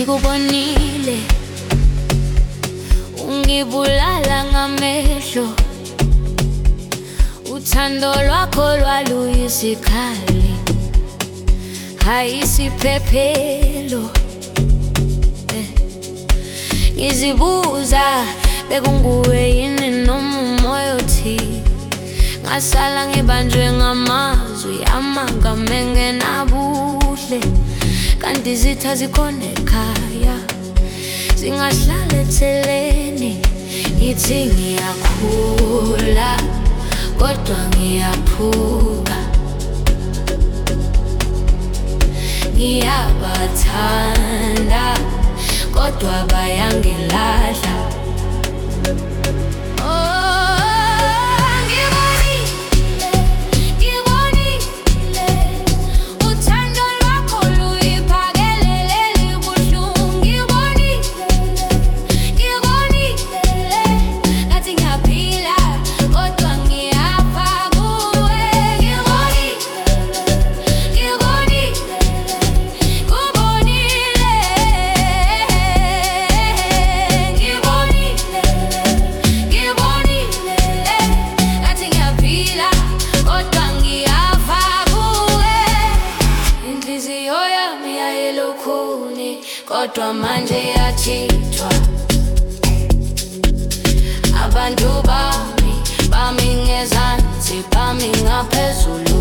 ngikubonile ungibulala ngamehlo, uthando lwakho lwaluyisikhali, hayisiphephelo. Ngizibuza bekunguwe yini noma umoya othi, ngasala ngibanjwe ngamazwi amagama engenabuhle, kanti izitha zikhona ekhaya zingahlala etheleni. Ngithi ngiyakhula kodwa ngiyaphuka, ngiyabathanda kodwa bayangilahla. Kodwa manje yachithwa, abantu bami ngezansi, bami ngaphezulu.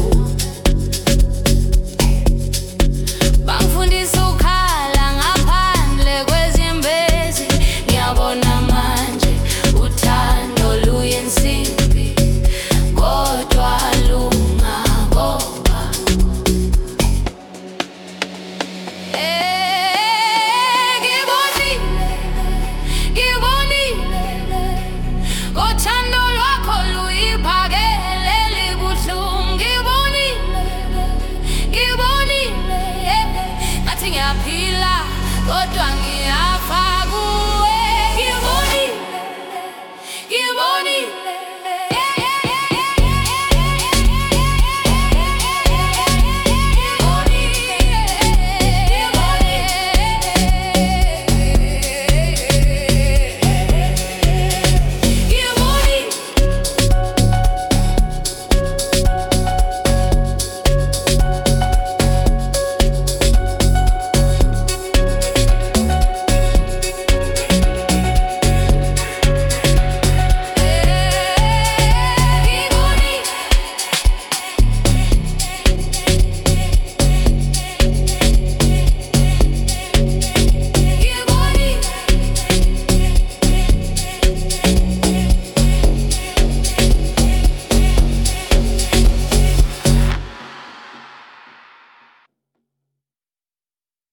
Bangifundisa ukhala ngaphandle kwezimbezi, ngiyabona manje uthando luyinsimbi kodwa lungaboba. Uthando lwakho luyiphakele libuhlungu, ngibonile ngathi ngiyaphila kodwa